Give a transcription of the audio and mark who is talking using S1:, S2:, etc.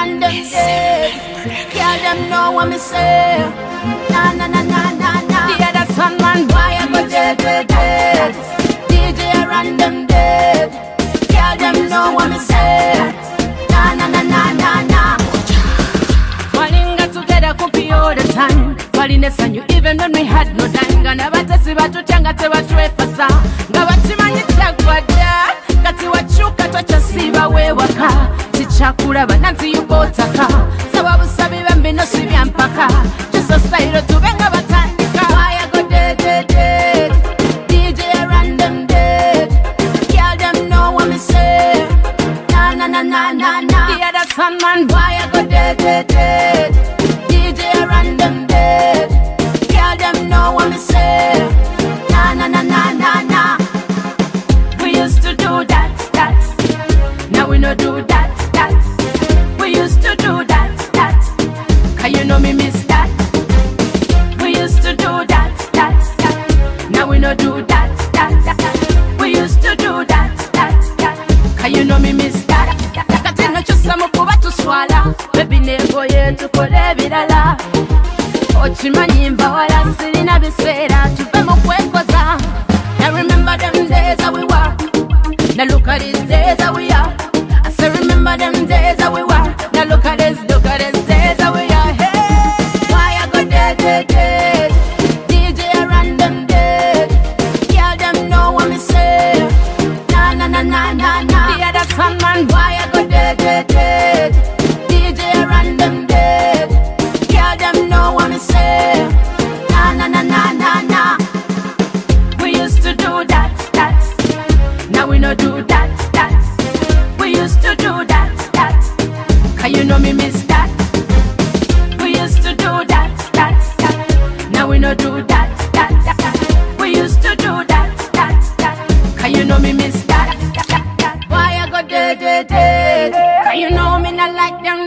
S1: run them dead. Girl, them know what me say. Na na na na na na. The other son man, why I go dead, dead, dead. DJ run them dead. Girl, them know what me say. Na na na na na na. Falling together could be all the time. Falling and you even when we had no time. Gonna batasi batu changa te batu efasa. Gabati manyi chagwada. Kati wachuka tocha siba we waka. Tichakura bananti yubotaka. Sababu sabi bambi no sibi ampaka. Just a style to benga batandika. Why I go dead, dead, dead. DJ run them dead. Girl them know what me say. Na na na na na na. The other son man, why I go dead, dead, dead. DJ run them dead. Girl them know what me say. Na na na na na na. We used to do that. Now we no do that. We used to do that. Can you know me miss that? We used to do that. Now we no do that. We used to do that. Can you know me miss that? Kati no chusa mukuba tuswala. Baby nebo yetu kole bilala. Ochimanyi mbawala sirina bisera. Tuve mukwekoza. Now remember them days that we were. Now look at these days that we are. I say remember them days that we were. Now look at these days that we are. Hey, why I go dead, dead, dead. DJ run them dead. Girl them know what me say. Na na na na na na. The other son man, why I go dead, dead, dead. DJ run them dead. Girl them know what me say. Na na na na na na. We used to do that. Now we no do that. We used to do that. Can you know me miss that? We used to do that. Now we no do that. We used to do that. Can you know me miss that? Why I go dead, dead, dead? Can you know me not like them